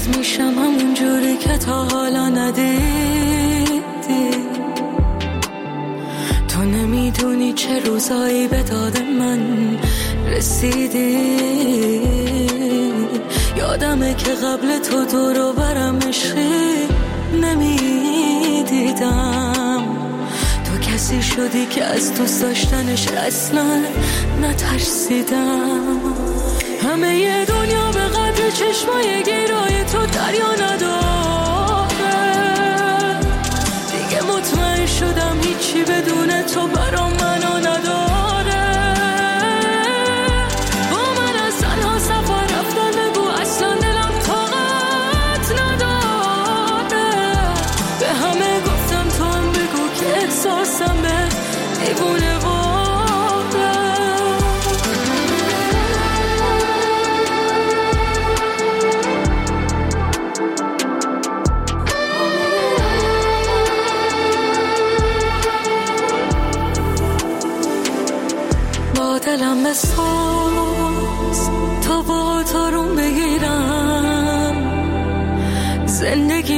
بد میشم همون جوری که تا حالا ندیدی. تو نمیدونی چه روزایی به داد من رسیدی. یادمه که قبل تو دور و برم عشقی نمیدیدم. تو کسی شدی که از دوست داشتنش اصلا نترسیدم. همه ی دنیا به قدر چشمای گیرای تو دریا نداره. دیگه مطمئن شدم هیچی بدون تو برام منو نداره. با من از تنها سفر رفتن بگو اصلا دلم طاقت نداره. به همه گفتم تو هم بگو که احساسم به دیوونه دلم بساز تا با تارون بگیرم. زندگی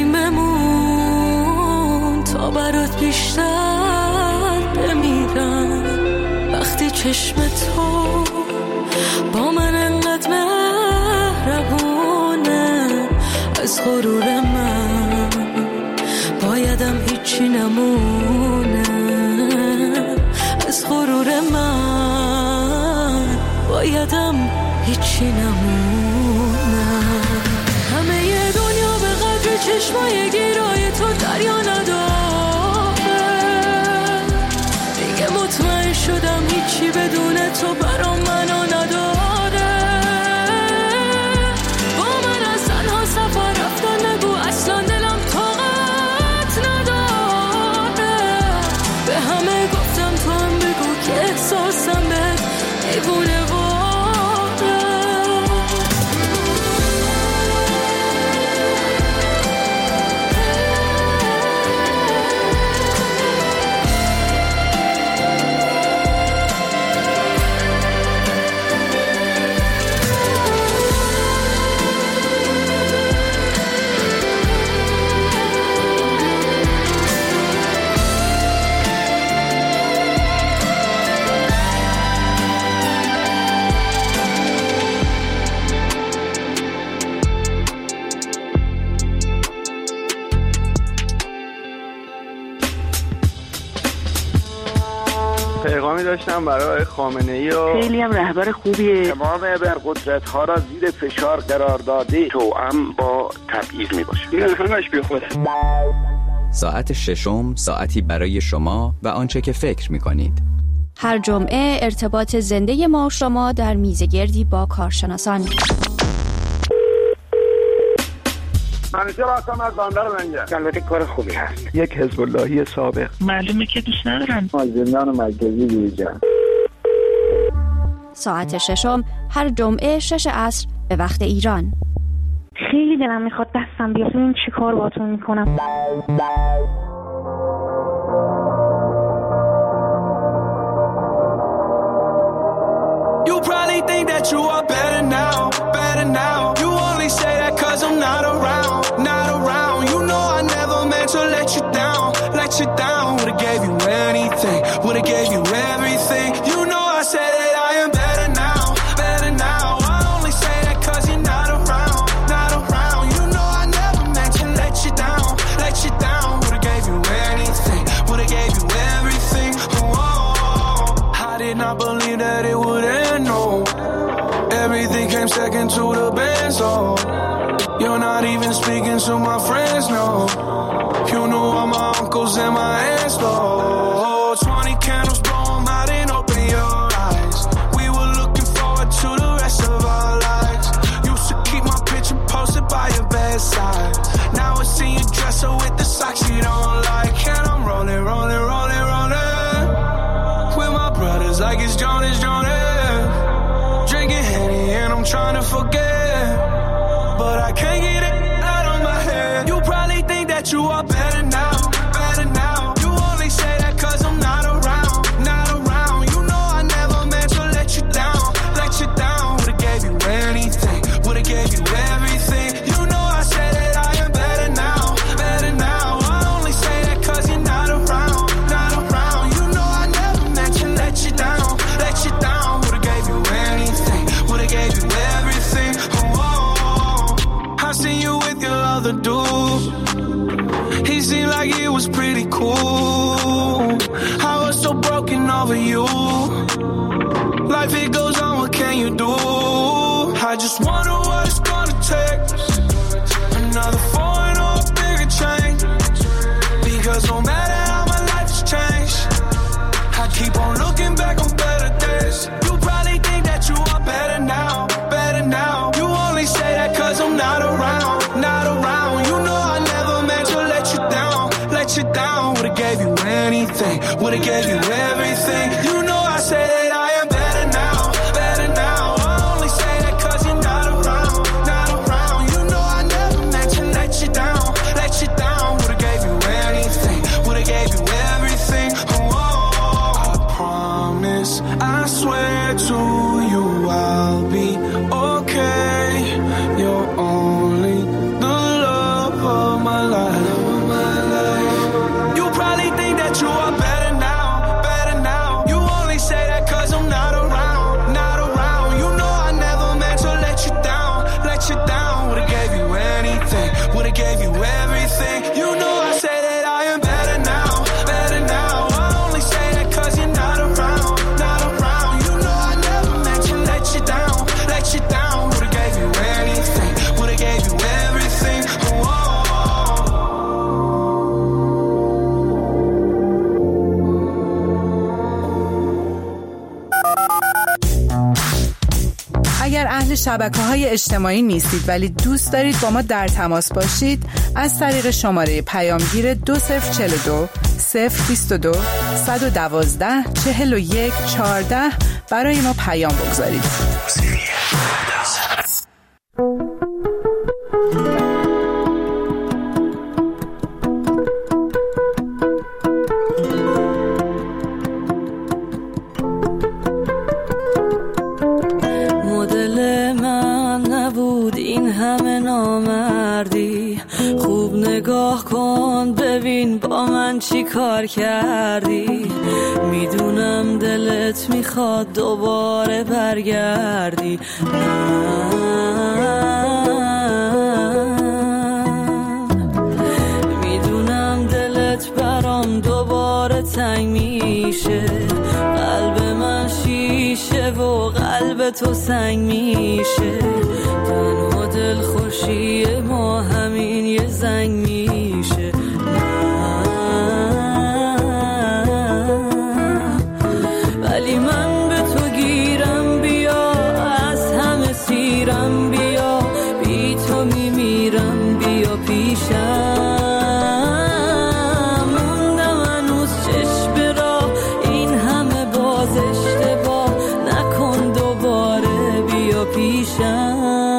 ممون تا برات بیشتر بمیرم. وقتی چشم تو با من انقدر مهربونه، از غرور من بایدم هیچی نمونه. از غرور من بایدم هیچی نمونم. همه ی دنیا به قدر چشمای گیرای تو دریا نداره. دیگه مطمئن شدم هیچی بدون تو برام منو نداره. با من از تنها سفر رفتن بگو اصلا دلم طاقت نداره. به همه گفتم تو هم بگو که احساسم به دیوونه پیغامی داشتم برای خامنه‌ای و خیلی هم رهبر خوبیه. تمام ابرقدرت‌ها را زیر فشار قرار داده، توأم با تبعیض میباشه. این همش بیخوده. ساعت ششم، ساعتی برای شما و آنچه که فکر می‌کنید. هر جمعه ارتباط زنده ما و شما در میزگردی با کارشناسان. منیجر آسام از باندر منجر. البته کار خوبی هست. یک حزب اللهی سابق. معلومه که دوست ندارم. زندان مرکزی دیجا. ساعت ششم هر جمعه 6 عصر به وقت ایران. خیلی دلم میخواد دستم بیاد ببینم چی کار باهاتون میکنم. You probably think that you are better now, better now. You only say that cause I'm not around, not around. You know I never meant to let you down, let you down. Would've gave you anything, would've gave you everything. You know I said that I am better now, better now. I only say that cause you're not around, not around. You know I never meant to let you down, let you down. Would've gave you anything, would've gave you everything. Oh, I did not believe that it would end, no. Everything came second to the best, oh. You're not even speaking to my friends, no. You know all my uncles and my aunts, oh. 20 candles, blow 'em out and open your eyes. We were looking forward to the rest of our lives. Used to keep my picture posted by your bedside. Now I see you dresser with the socks you don't like. And I'm rolling, rolling, rolling, rolling with my brothers like it's Jonas, Jonas. Drinking Henny and I'm trying to forget, but I can't get it out of my head. You probably think that you are better now, better now. You only say that cause I'm not around, not around. You know I never meant to let you down, let you down. Would've gave you anything, would've gave you everything. You know I said life it goes on, what can you do? I just wonder what it's gonna take. Another foreign or a bigger change. Because no matter how my life has changed, I keep on looking back on better days. You probably think that you are better now, better now. You only say that cause I'm not around, not around. You know I never meant to let you down, let you down. Would've gave you anything, would've gave you everything. You know I say that I am better now, better now. I only say that cause you're not around, not around. You know I never meant to let you down, let you down. Would've gave you anything, would've gave you everything. Oh, I promise, I swear to you I'll be okay. You're only the love of my life. You probably think that you are better now, better now. You only say that cause I'm not around, not around. You know I never meant to let you down, let you down. Would've gave you anything, would've gave you everything. You know I say that I am better now, better now. I only say that cause you're not around, not around. You know I never meant to let you down, let you down. Would've gave you anything, would've gave you everything. Oh, اگر اهل شبکه‌های اجتماعی نیستید ولی دوست دارید با ما در تماس باشید، از طریق شماره پیامگیر 2042 022 112 41 14 برای ما پیام بگذارید. نگاه کن ببین با من چی کار کردی. میدونم دلت میخواد دوباره برگردی. میدونم دلت برام دوباره تنگ میشه. قلب من شیشه و قلب تو سنگ میشه. تنها دل خوشی ما همین یه زنگ میشه. ولی من به تو گیرم بیا، از همه سیرم بیا، بی تو میمیرم بیا پیشم. موندم هنوز چشم راه، این همه باز اشتباه نکن دوباره بیا پیشم.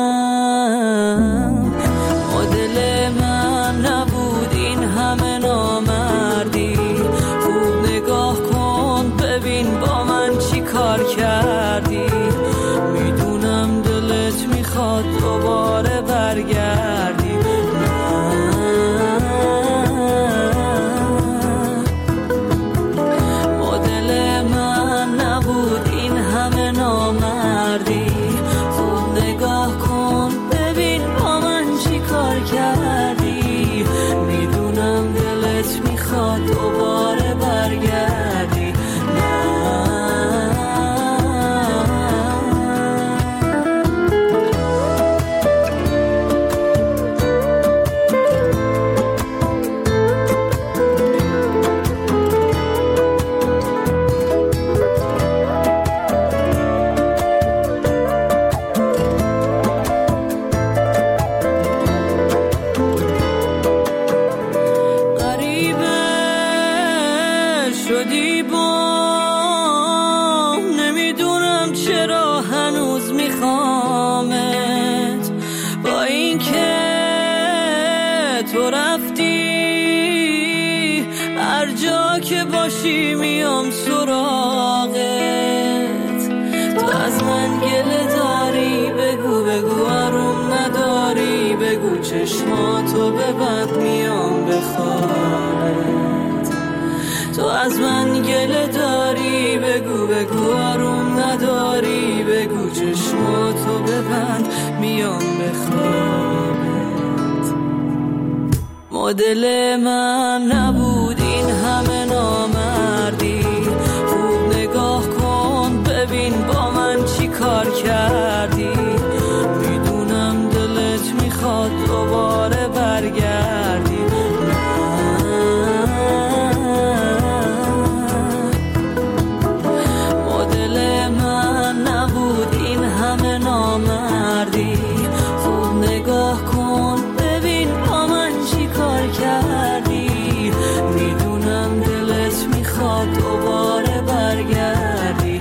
مدل من نبود این همه نامردی. خوب نگاه کن ببین با من چی کار کردی. میدونم دلت میخواد دوباره برگردی. مدل من نبود این همه نامردی. خوب نگاه کن ببین با من چی کار کردی. میدونم دلت میخواد دوباره برگردی. شدی با نمیدونم چرا هنوز میخوامت. با این که تو رفتی هر جا که باشی میام سراغت. تو از من گله داری بگو بگو آروم نداری بگو چشماتو ببند میام بخوابت. تو از من گله داری بگو بگو آروم نداری بگو چشماتو ببند میام بخوابت. مدل من نبود این همه نامردی. خوب نگاه کن ببین با من کار کردی. میدونم دلت میخواد دوباره برگردی. مدل من نبود این همه نامردی. خوب نگاه کن ببین با من چی کار کردی. میدونم دلت میخواد دوباره برگردی.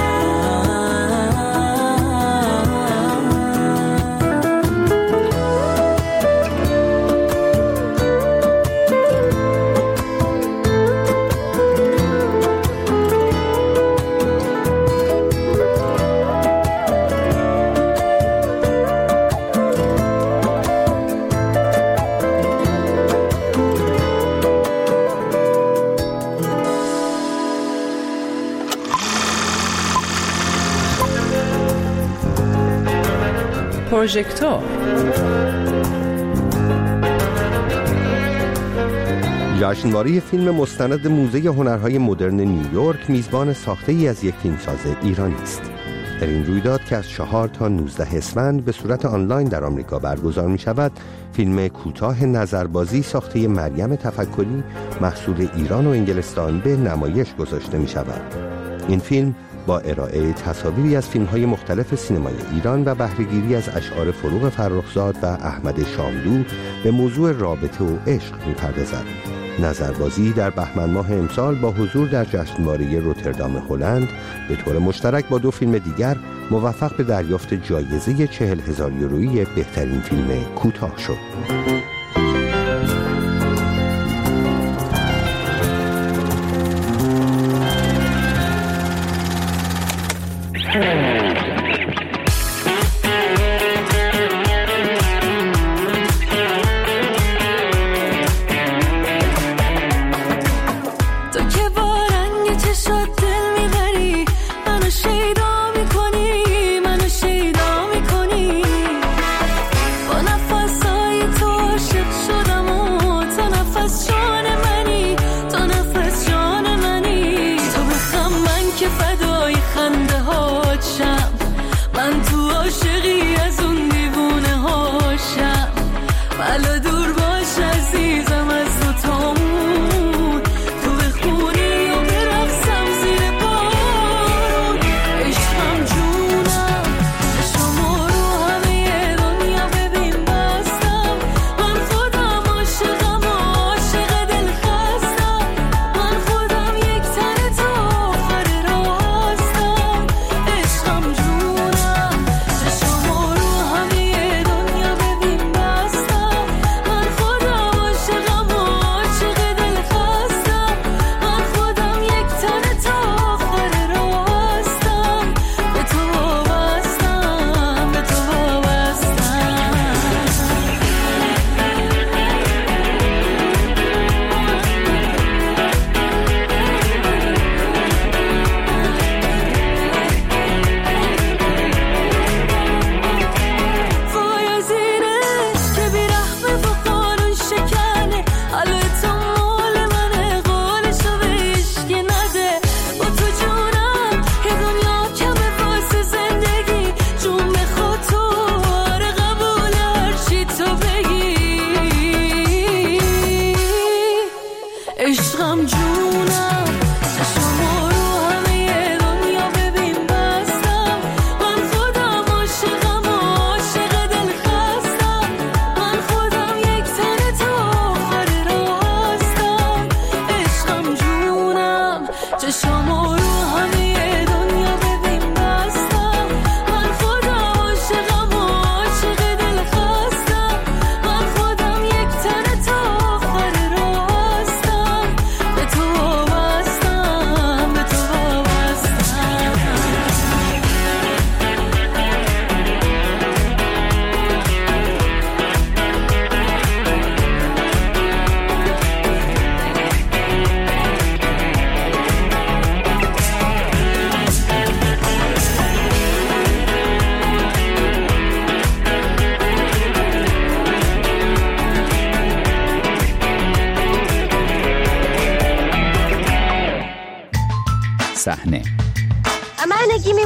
پروژکتور جشنواره فیلم مستند موزه هنرهای مدرن نیویورک میزبان ساخته ای از یک فیلمساز ایرانی است. در این رویداد که از 4 تا 19 اسفند به صورت آنلاین در آمریکا برگزار می شود، فیلم کوتاه نظربازی ساخته مریم تفکری محصول ایران و انگلستان به نمایش گذاشته می شود. این فیلم با ارائه تصاویری از فیلم‌های مختلف سینمای ایران و بهره‌گیری از اشعار فروغ فرخزاد و احمد شاملو به موضوع رابطه و عشق می‌پردازد. نظربازی در بهمن ماه امسال با حضور در جشنواره روتردام هلند به طور مشترک با 2 فیلم دیگر موفق به دریافت جایزه 40,000 یورویی بهترین فیلم کوتاه شد.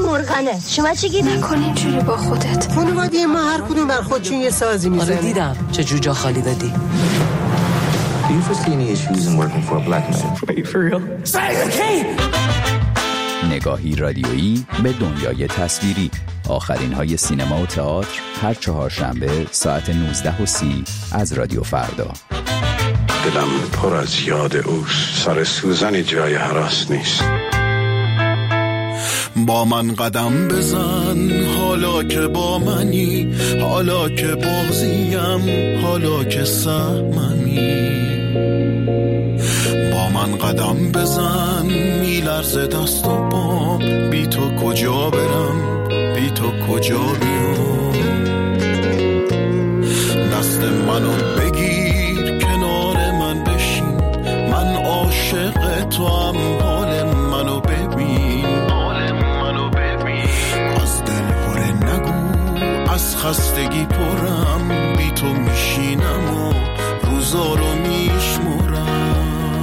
مرغنه. شما چی گید؟ نکن اینجوری با خودت. خانواده ما هر کدوم بر خودشون یه سازی میزنه. آره دیدم چه جوجا خالی دادی. Do you foresee any issues in working for a black man? Wait, for real? Say the key! نگاهی رادیویی به دنیای تصویری. آخرین های سینما و تئاتر هر چهارشنبه ساعت 19:30 از رادیو فردا. دلم پر از یاد اوست، سر سوزنی جای هراس نیست. با من قدم بزن حالا که با منی، حالا که بازیم، حالا که سهممی. با من قدم بزن میلرزه دست و پام، بی تو کجا برم، بی تو کجا بیام. دست منو بگیر کنار من بشین، من عاشق تو هم، حال منو ببین، از دل پره نگو، از خستگی پرم، بی تو میشینم و روزا رو میشمرم.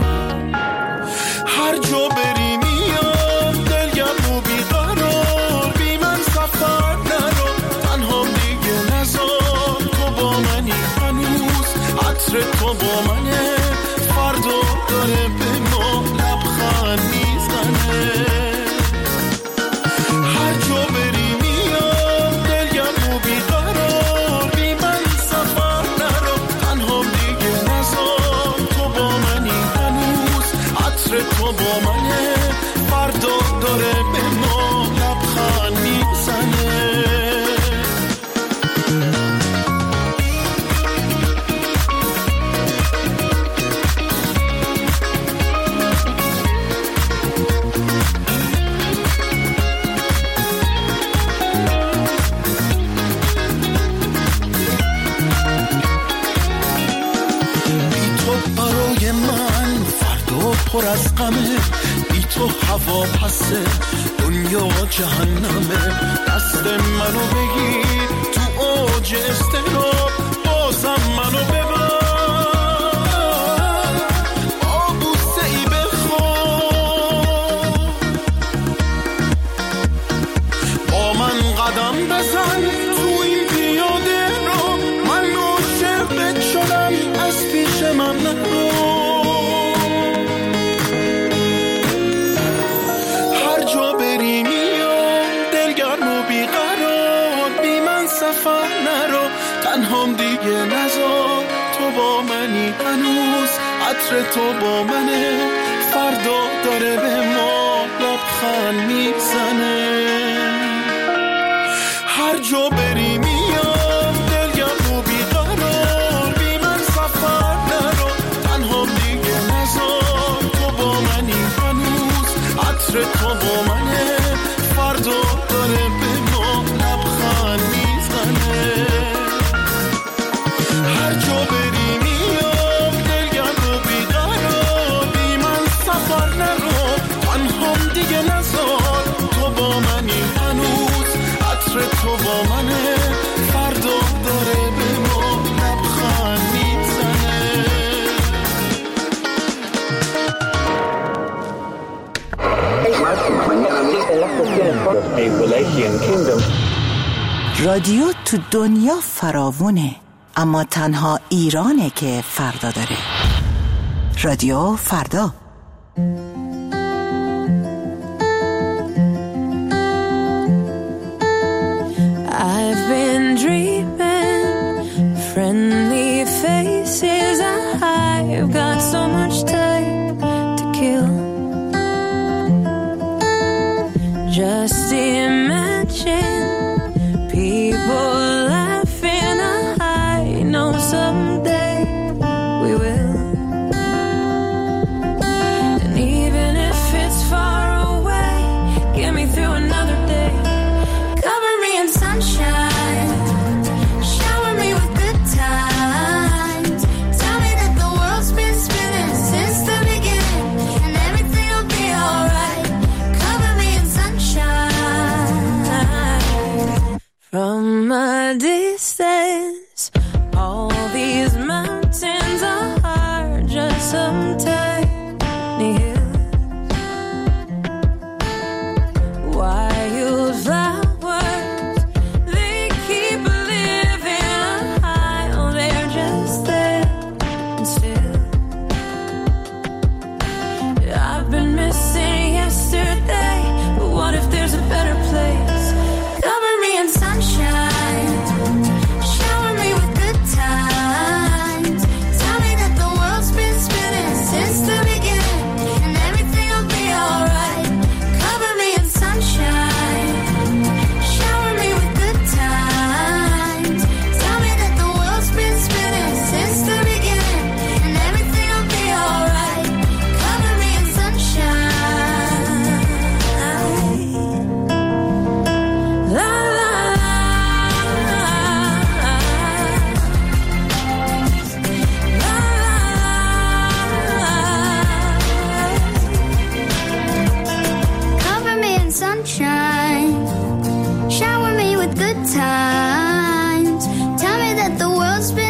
هر جا بری میام دلگرم و بیقرار، بی من سفر نرو، تنها دیگه نزار. تو با منی هنوز، عطر تو با منه، فردا داره به ما لبخند میزنه. هر جا بری میام دلگرم و بیقرار، بی من سفر نرو، تنها دیگه نزار. تو با منی هنوز، عطر تو با منه، فردا داره به ما لبخند میزنه. پر از غمه، بی تو هوا پسه، دنیا جهنمه. دست منو بگیر تو اوج استراب، بازم منو ببر، آبوسه ای بخواب. با من قدم بزن تو این پیاده رو، من عاشقت شدم، از پیش من نرو. تنهام دیگه نزار، تو با منی هنوز، عطر تو با منه، فردا داره به ما لبخند میزنه. هر جا بری میام دلگرم و بیقرار، بی من سفر نرو، تنهام دیگه نزار. تو با منی هنوز، عطر تو با منه، فردا داره به ما لبخند میزنه. هر جا بری میام دلگرم و بیقرار، بی من سفر نرو، تنهام دیگه نزار. تو با منی هنوز، عطر تو با منه، فردا داره به ما لبخند میزنه. رادیو تو دنیا فراوونه، اما تنها ایرانه که فردا داره. رادیو فردا. I've been dreaming friendly faces. I've got so much time to kill. Just imagine people laughing. I know someday we will. And even if it's far away, get me through another day. Cover me in sunshine, shower me with good times. Tell me that the world's been spinning since the beginning, and everything will be alright. Cover me in sunshine.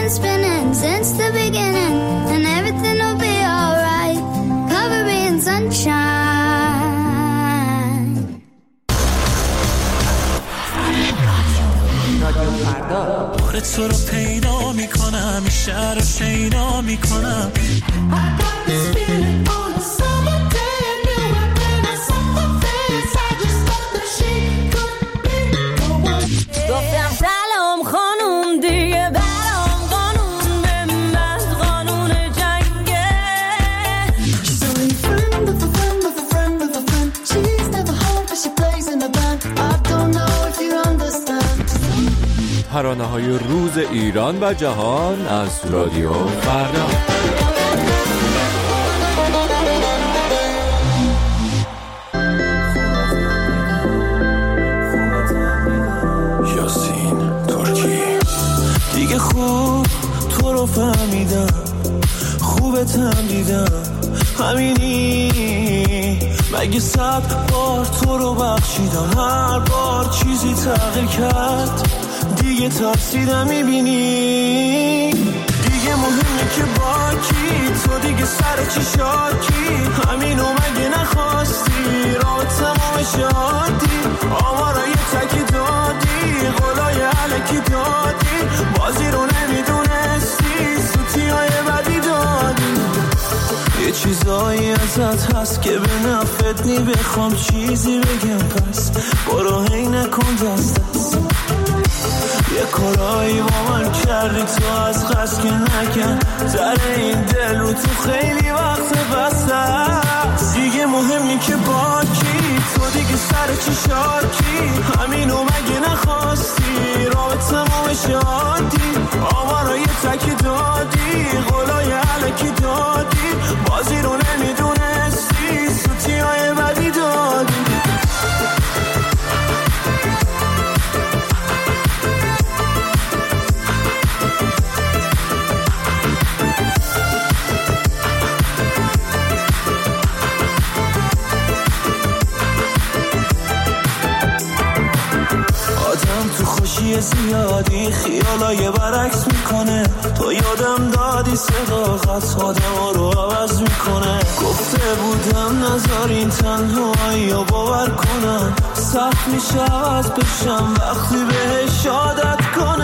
been spinning since the beginning, and everything will be alright. Cover me in sunshine. بار تو رو پیدا میکنم، این شهر رو شیدا میکنم. گفتم سلام خانوم دیگه برام قانون به من قانون جنگه. She's only friend of a friend of a friend of a friend. She's never home but she plays in a band. I don't know if you understand. ترانه‌های روز ایران و جهان از رادیو فردا. دیگه خوب تو رو فهمیدم، خوبتم دیدم، همینی مگه 100 بار تو رو بخشیدم، هر بار چیزی تغییر کرد دیگه ترسیدم میبینی. دیگه مهمه که با کی، تو دیگه سر چی شاکی، همینو مگه نخواستی را تمام شادی، آمارای تکی دادی، قولای علکی دادی، بازی رو نمیدونستی، سوتیای بدی دادی. یه چیزایی ازت هست که به نفت نی، بخوام چیزی بگم پس برو هی نکن دست دست. یه کارایی با من کردی تو از قصد که نکن، در این دل رو تو خیلی وقت بسته است. دیگه مهمی که با کی، تو دیگه سر چی شاکی، همینو مگه نخواستی را تمام شادی، آمارای تکی دادی، قولای علکی دادی، بازی رو نمیدونستی، سوتیای بدی دادی. تو خوشی زیادی خیالای برعکس میکنه، تو یادم دادی صداقت آدم رو عوض میکنه. گفته بودم نذارین تنهایی رو باور کنم، سخت میشه عوض بشم وقتی بهش عادت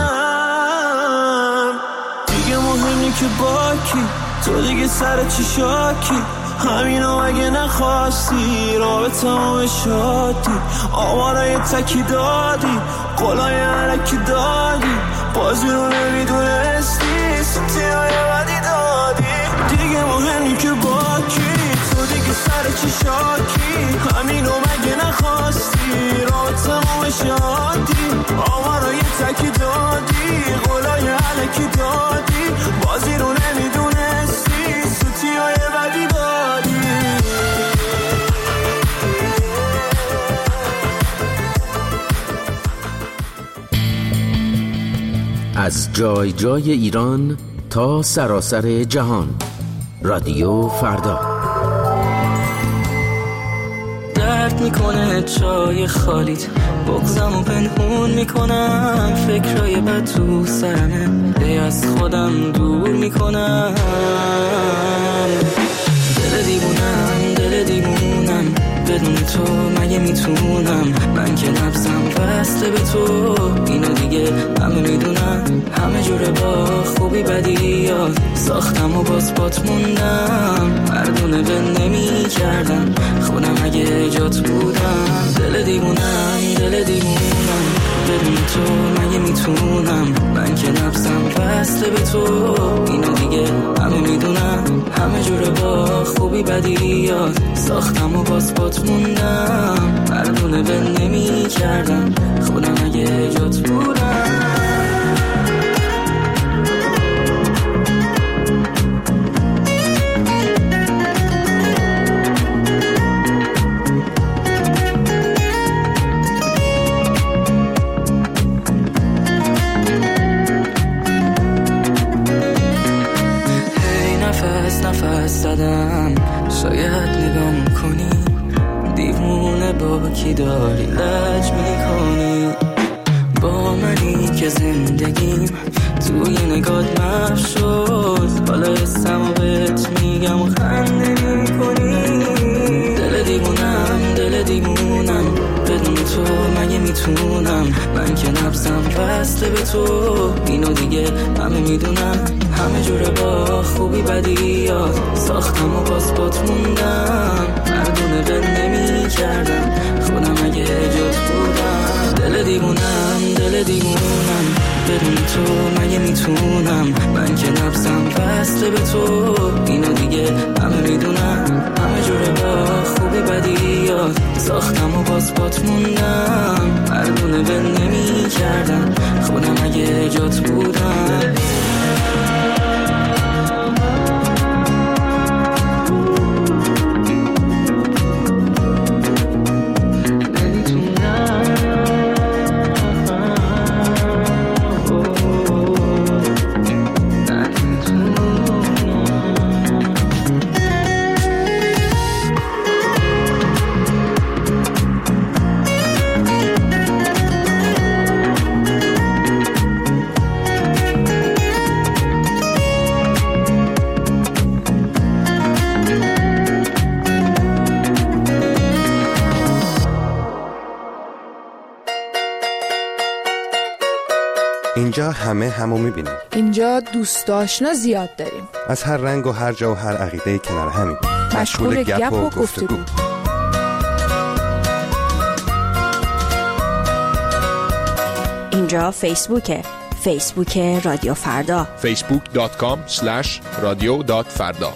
کنم. دیگه مهمی که با کی، تو دیگه سر چی شاکی، همینو اگه نخواستی را به تمام شادی، آمارای تکی دادی، قولای علکی دادی، بازی رو نمیدونستی، سوتیای بدی دادی. دیگه مهمی که با کی، تو دیگه سر چی شاکی، همینو مگه نخواستی را به تمام شادی، آمارای تکی دادی، قولای علکی دادی، بازی رو نمیدونستی، سوتیای بدی دادی. از جای جای ایران تا سراسر جهان، رادیو فردا. درد میکنه چای خالیت، بغضم و پنهون میکنم، فکرای بد تو سرمه، دی از خودم دور میکنم. دل دیوونم بدون تو مگه میتونم، من که نفسم بسته به تو، اینو دیگه همه میدونم. همه جوره با خوبی بدی یاد ساختم و باز بات موندم، مردونه به نمی کردم خودم اگه جات بودم. دل دیوونم بدون تو مگه میتونم، من که نفسم بسته به تو، اینو دیگه همه میدونم. همه جوره با خوبی بدی یاد ساختم و باز بات موندم، مردونه به نمی کردم خودم اگه جات بودم. نفس زدم، شاید نگام کنی، دیوونه با کی داری لج نمیتونم، من که نبضم بسته به تو، اینو دیگه همه میدونم. همه جوره با خوبی بدیات ساختم و باز بات موندم، مردونه بل نمی کردم خودم اگه جات بودم. دل دیوونم بدون تو مگه میتونم، من که نبضم بسته به تو، اینو دیگه همه میدونم. همه جوره با خوبی بدیات ساختم و باز بات موندم، مردونه بل نمی کردم خودم اگه جات بودم. اینجا همه همو میبینیم. اینجا دوست آشنا زیاد داریم، از هر رنگ و هر جا و هر عقیده کنار همیم، مشغول گپ و گفتگو. اینجا فیسبوک رادیو فردا، facebook.com/radio.farda.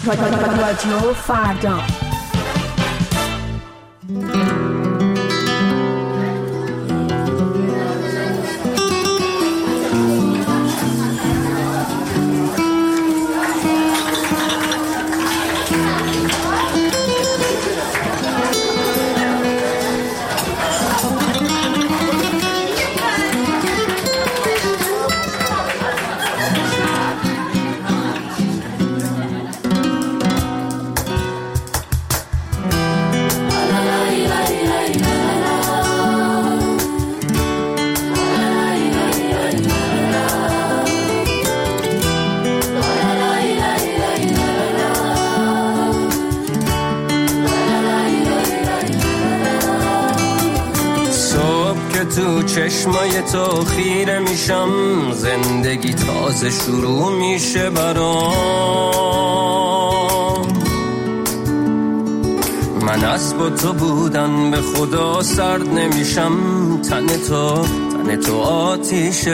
رادیو فردا. تو چشمای تو خیره میشم، زندگی تازه شروع میشه برام. من از با تو بودن به خدا سرد نمیشم، تن تو آتیشه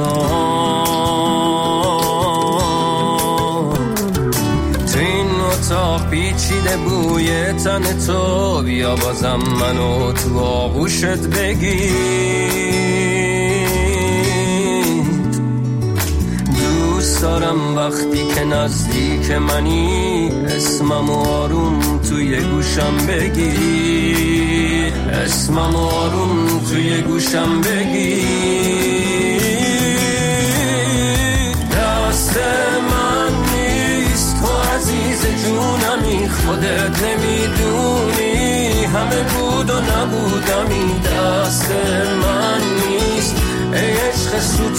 برام. تو این اتاق پیچیده بوی تن تو، بیا بازم منو تو آغوشت بگیر. دوست دارم وقتی که نزدیک منی، اسمم آروم توی گوشم بگیر، اسمم آروم توی گوشم بگیر. دست من نیست تو عزیز جونمی، خودت نمیدونی همه بود و نبودمی. دست من نیست ای عشق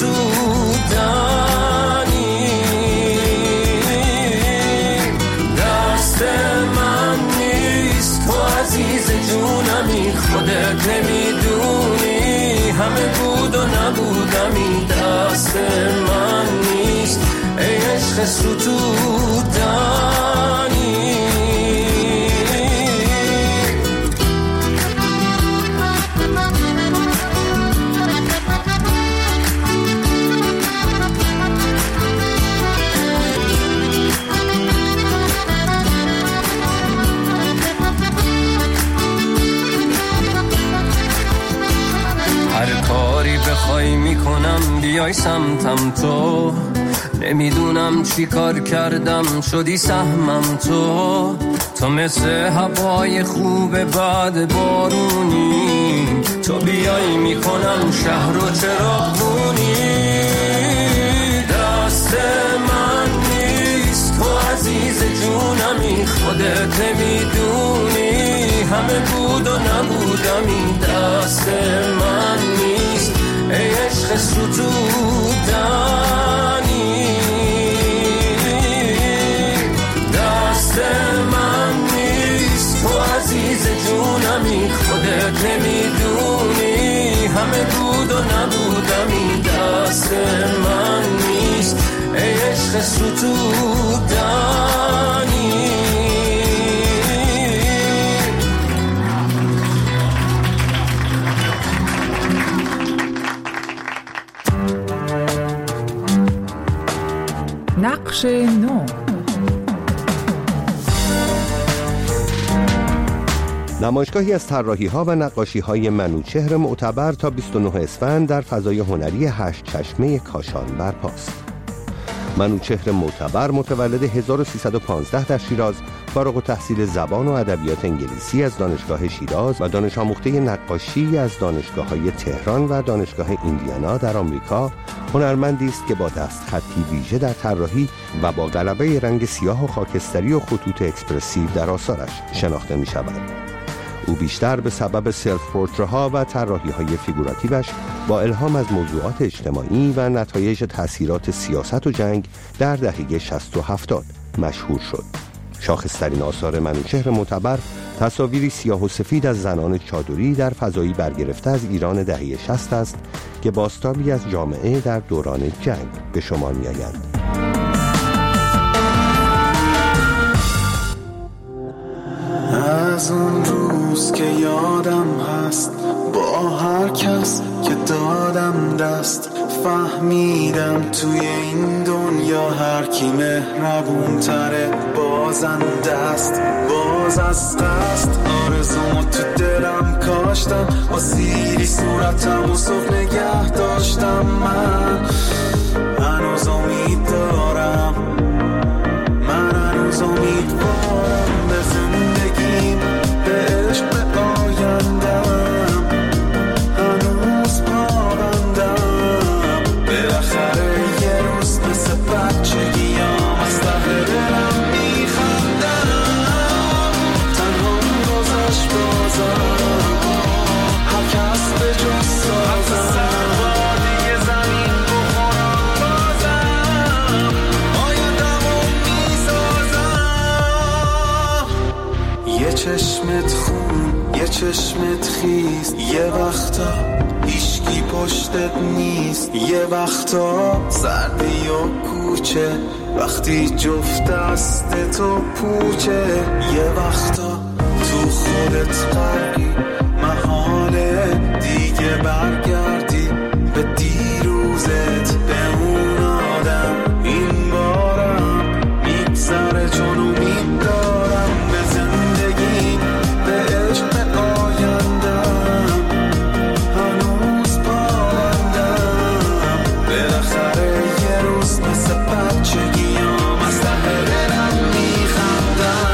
ستودنی، دست من نیست تو عزیز جونمی، خودت نمیدونی همه بود و نبودمی. دست من نیست ای عشق ستودنی. هر کاری بخوای میکنم بیای سمتم، تو نمیدونم چی کار کردم شدی سهمم. تو مثل هوای خوب بعد بارونی، تو بیای میکنم شهر رو چراغونی. دست من نیست تو عزیز جونمی، خودت نمیدونی همه بود و نبودمی. دست من نیست ای عشق ستودنی، دست من نیست تو عزیز جونمی، خودت نمیدونی همه بود و نبودمی. دست من نیست ای عشق ستودنی. نقش نو. نمایشگاهی از طراحی‌ها و نقاشی‌های منوچهر معتبر تا 29 اسفند در فضای هنری 8 چشمه کاشان برپاست. منوچهر معتبر متولد 1315 در شیراز، فارغ التحصیل زبان و ادبیات انگلیسی از دانشگاه شیراز و دانش آموخته نقاشی از دانشگاه‌های تهران و دانشگاه ایندیانا در آمریکا، هنرمندی است که با دست خطی ویژه در طراحی و با غلبه رنگ سیاه و خاکستری و خطوط اکسپرسیو در آثارش شناخته می‌شود. او بیشتر به سبب سلف پورتره‌ها و طراحی‌های فیگوراتیوش با الهام از موضوعات اجتماعی و نتایج تأثیرات سیاست و جنگ در دهه 60 و 70 مشهور شد. شاخص‌ترین آثار منوچهر معتبر تصاویری سیاه و سفید از زنان چادری در فضایی برگرفته از ایران دهه 60 است که بازتابی از جامعه در دوران جنگ به شمار می‌آیند. از اون روز که یادم هست با هر کس که دادم دست، فهمیدم توی این دنیا هر کی مهربون تره، بازنده است باز از قصد. آرزومو تو دلم کاشتم، با سیری صورتم و صبح نگه داشتم. من هنوز امید دارم، من هنوز امیدوارم به زندگیم، به عشق، به آیندم. هنوز پابندم، بالاخره یه روز مثل بچگیام از ته دلم میخندم. تنها گذشت بازم، هر کس به جز سازم. یه چشمت خون، یه چشمت خیز، یه وقتا هیچکی پشتت نیست، یه وقتا سردی و کوچه وقتی جفت دست تو پوچه، یه وقتا تو خودت غرقی، محاله دیگه برگردی به دیروزت، به اون آدم. این بارم میگذره چون امید دارم به زندگی، به عشق، به آیندم. هنوز پابندم، بالاخره یه روز مثل بچگیام از ته دلم میخندم.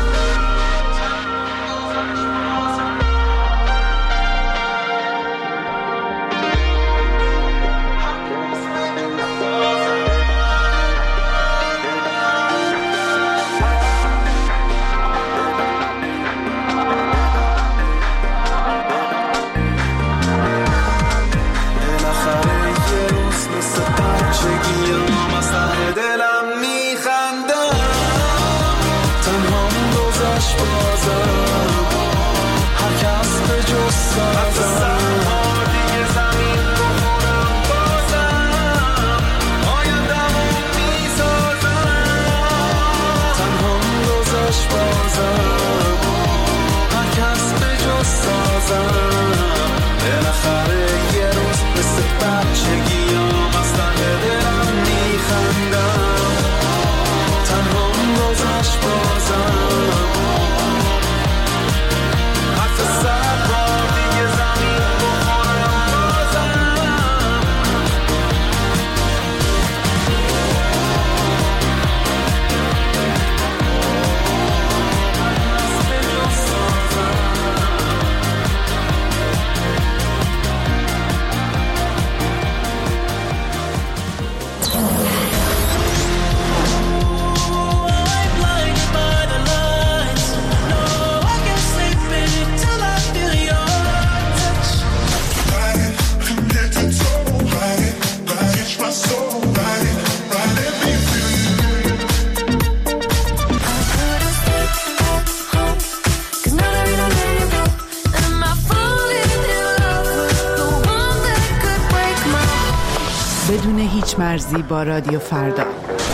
بدون هیچ مرزی با رادیو فردا.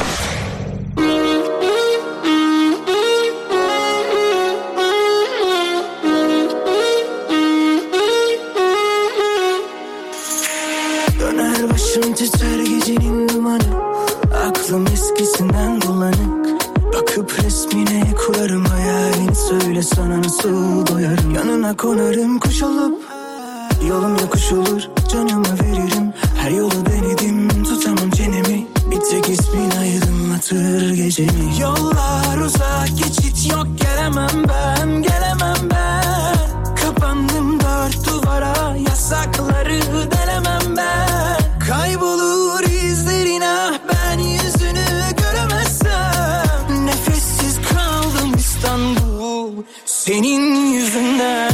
Döner başım titrer gecenin dumanı, aklım eskisinden bulanık. Bakıp resmine kurarım hayalin, söyle sana nasıl doyarım. Yanına konarım kuş olup, yolum yokuş olur, canımı veririm. Her yolu denedim, tutamam çenemi, bir tek ismin aydınlatır gecemi. Yollar uzak, geçit yok, gelemem ben, gelemem ben. Kapandım dört duvara, yasakları delemem ben. Kaybolur izlerin, ah ben yüzünü göremezsem. Nefessiz kaldım İstanbul, senin yüzünden.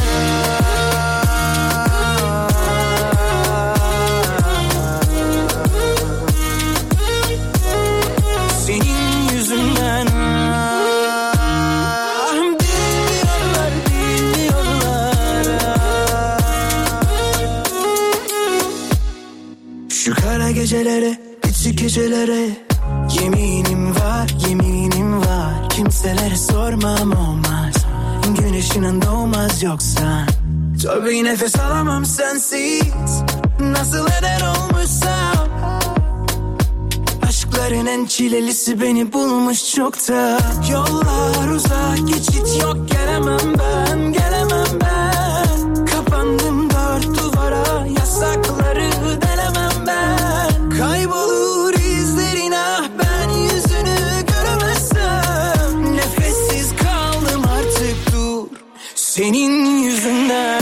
Gecelere, küçük gecelere, yeminim var, yeminim var. Kimselere sormam olmaz, güneşinin doğmaz yoksa. Tabii nefes alamam sensiz, nasıl eder olmuşsam. Aşkların en çilelisi beni bulmuş çokta. Yollar uzak, geçit yok, gelemem ben, gelemem ben. Kapandım dört duvara, yasakları delemem ben. Kaybolur izlerin, ah ben yüzünü göremezsem. Nefessiz kaldım artık, dur senin yüzünden.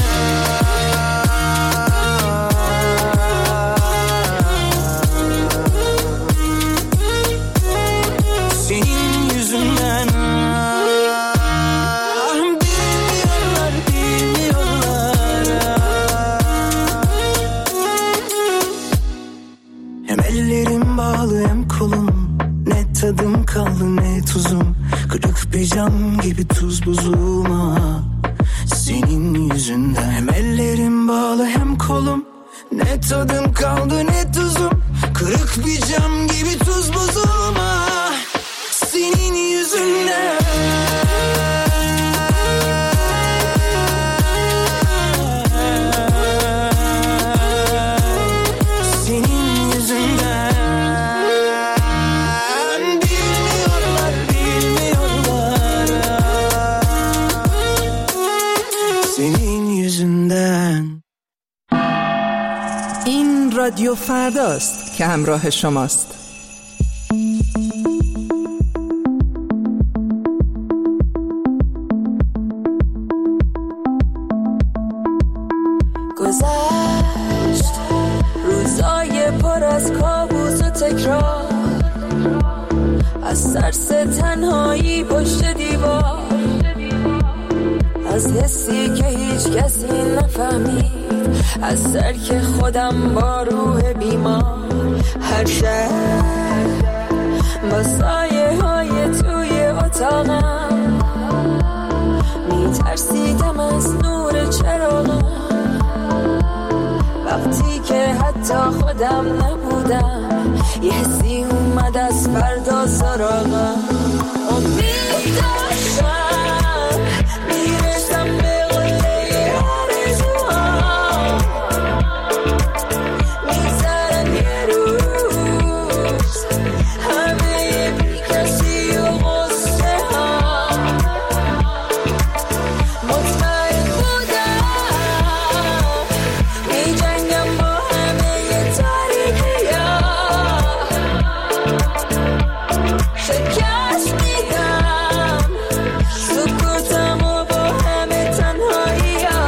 Tadım kaldı ne tuzum, kırık bir cam gibi tuz buzuma. Senin yüzünden hem ellerim bağlı hem kolum. Ne tadım kaldı ne tuzum, kırık bir cam gibi tuz buzuma. Senin yüzünden. رادیو فرداست که همراه شماست. گذشت روزای پر از کابوس و تکرار، از ترس تنهایی پشت دیوار، از حسی که هیچ کسی نفهمید، از ترک خودم با روح بیمار. هر شب با سایه های توی اتاقم میترسیدم از نور چراغم. وقتی که حتی خودم نبودم یه حسی اومد از فردا سراغم. امید داشتم میرسم به قله آرزوام، میذارم یه روز همه بی کسی و غصه ها. مطمئن بودم میجنگم با همه تاریکی ها. شکست میدم سکوتم و با همه تنهایی ها.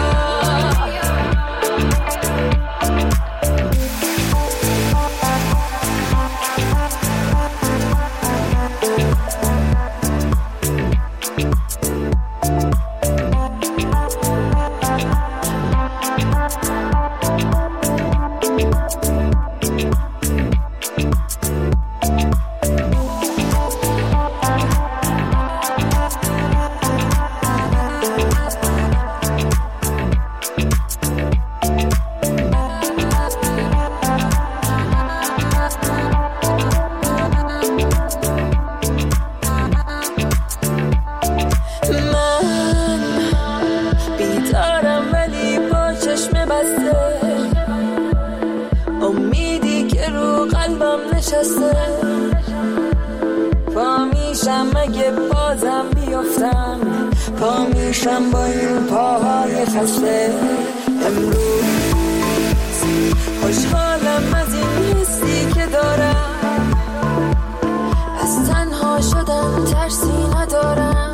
بیدارم ولی با چشم بسته، امیدی که رو قلبم نشسته. پا میشم اگه بازم بیفتم، پا میشم با این پاهای خسته. امروز خوشحالم از این حسی که دارم، از تنها شدن ترسی ندارم.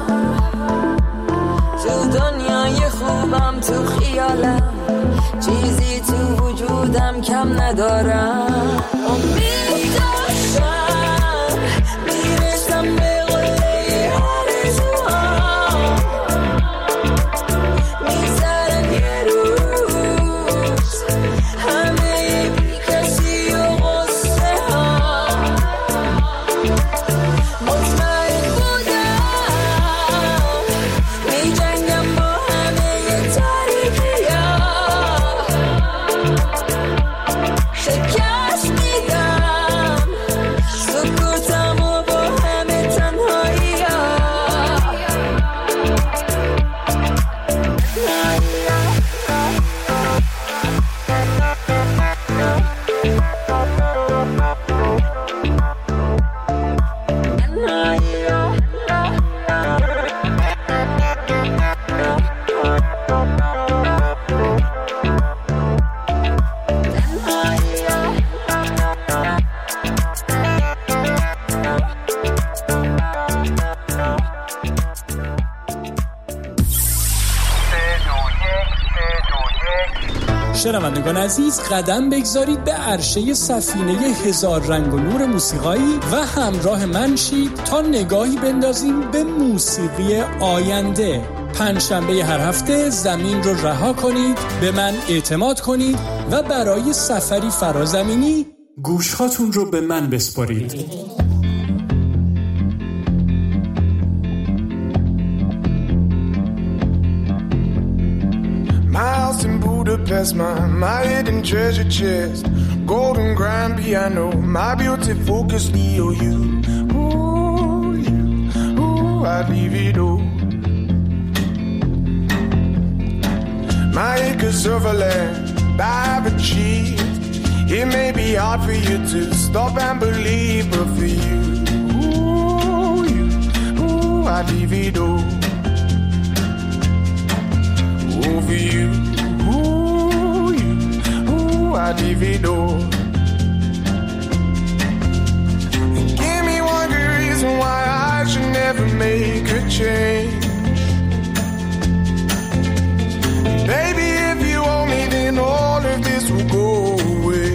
تو دنیای خوبم تو خیالم، چیزی تو وجودم کم ندارم. امید داشتم میرسم به قله آرزوام، میذارم یه روز همه بی کسی و غصه ها. مطمئن بودم میجنگم با همه تاریکی ها. شکست شنوندگان عزیز، قدم بگذارید به عرشه سفینه هزار رنگ و نور موسیقایی و همراه من شید تا نگاهی بندازیم به موسیقی آینده. پنجشنبه هر هفته زمین رو رها کنید، به من اعتماد کنید و برای سفری فرازمینی گوشهاتون رو به من بسپارید. My house in Budapest, my hidden treasure chest, golden grand piano, my beauty focus EOU. Ooh, I'd leave it all. My acres of land I've achieved. It may be hard for you to stop and believe, but for you, I'd leave it all. For you, I'd leave it all. Give me one good reason why I should never make a change. Baby, if you owe me, then all of this will go away.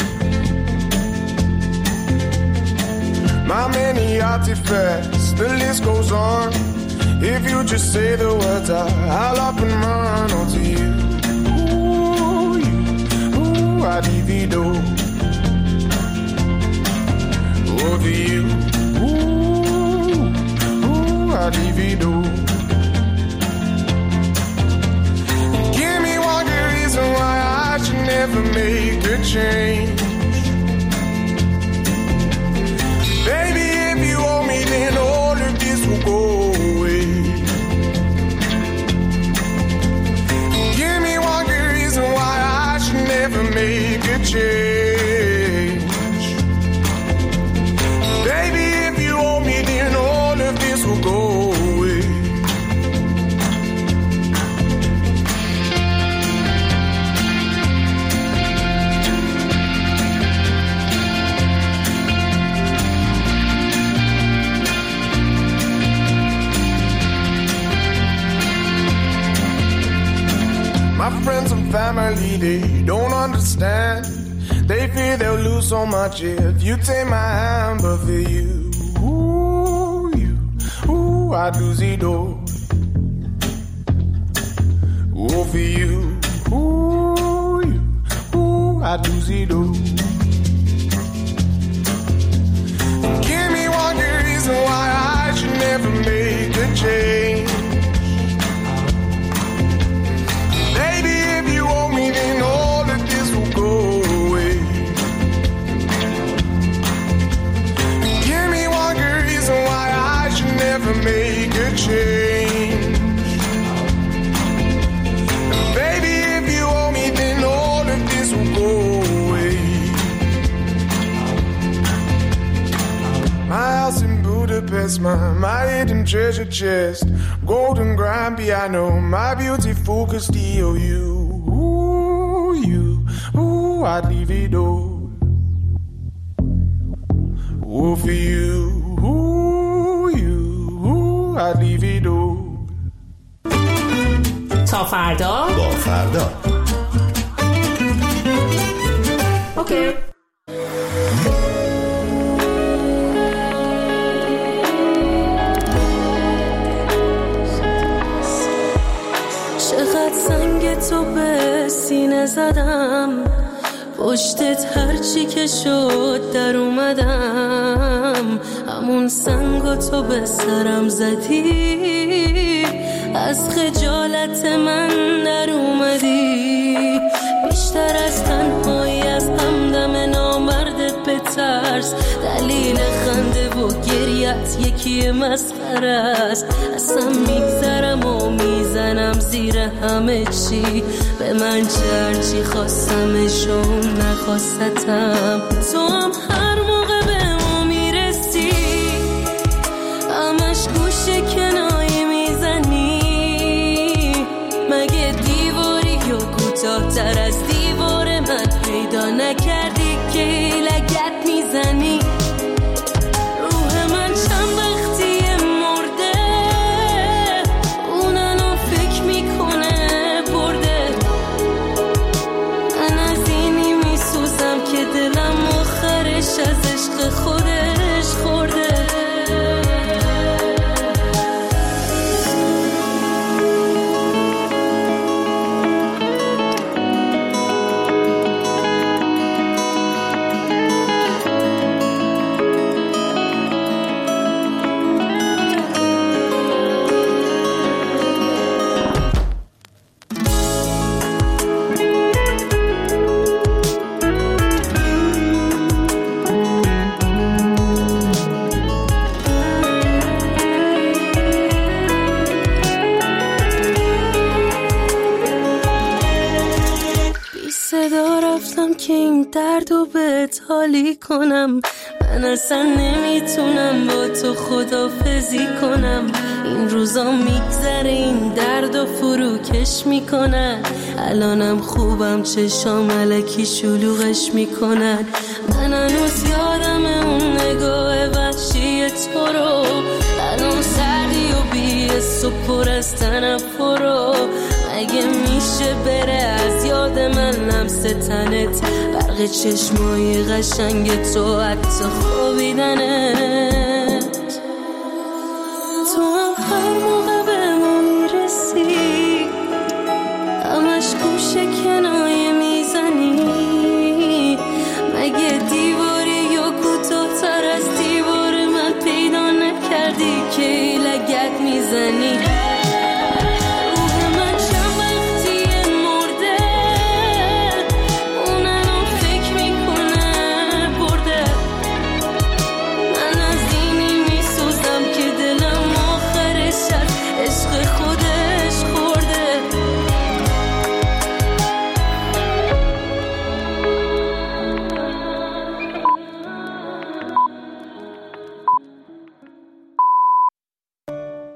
My many artifacts, the list goes on. If you just say the words, I'll up and run onto you. I'd leave it all. Over you. I'd leave it all. Give me one good reason why I should never make a change. Baby, if you owe me, then all of this will go away. Give me one good reason why I should never make a change. Baby, if you owe me, then all of this will go away. My friends and family, they don't understand. They fear they'll lose so much if you take my hand. But for you, I'd lose it all. Oh, for you, I'd lose it all. Give me one good reason why I should never make a change. Baby, if you owe me, then all of this will go away. Give me one good reason why I should never make a change. Baby, if you owe me, then all of this will go away. My house in Budapest, my hidden treasure chest, golden grand piano, my beauty focused EOU. I'd leave it all. Oh, for you, I'd leave it all. تا فردا با فردا. اوکی. چقدر سنگ تو به سینه زدم، پشتت هرچی که شد در اومدم، همون سنگو تو به سرم زدی، از خجالت من در اومدی، بیشتر از تنهایی از همدم نامردت به ترس، دلیل خنده و گریت یکی مسخره است، اصلا میگذرم و میزنم زیر همه چی، به من چرچی خواستمشون نخواستم، تو هم هر موقع به ما میرسی همش گوشه کنایی میزنی، مگه دیواری یا کوتاه‌تر از دیوار من پیدا نکردی که لگت میزنی، روح من چند وقتی مرده اون الان فکر میکنه برده، که این دردو بهت حالی کنم. من اصلا نمیتونم با تو خدافزی کنم. این روزا میگذره این دردو فروکش میکنن. الانم خوبم چشام الکی شلوغش میکنن. من هنوز یادم اون نگاه وحشی تو رو. الان سردی و بی‌حس و پر از تنفرو. مگه میشه بره از یاد من لمس تنت، برق چشمای قشنگ تو، حتی خوابیدنت. تو هم هر موقع به ما میرسی همش گوشه کنایه میزنی. مگه دیواری یا کوتاه‌تر از دیوار من پیدا نکردی که لگد میزنی؟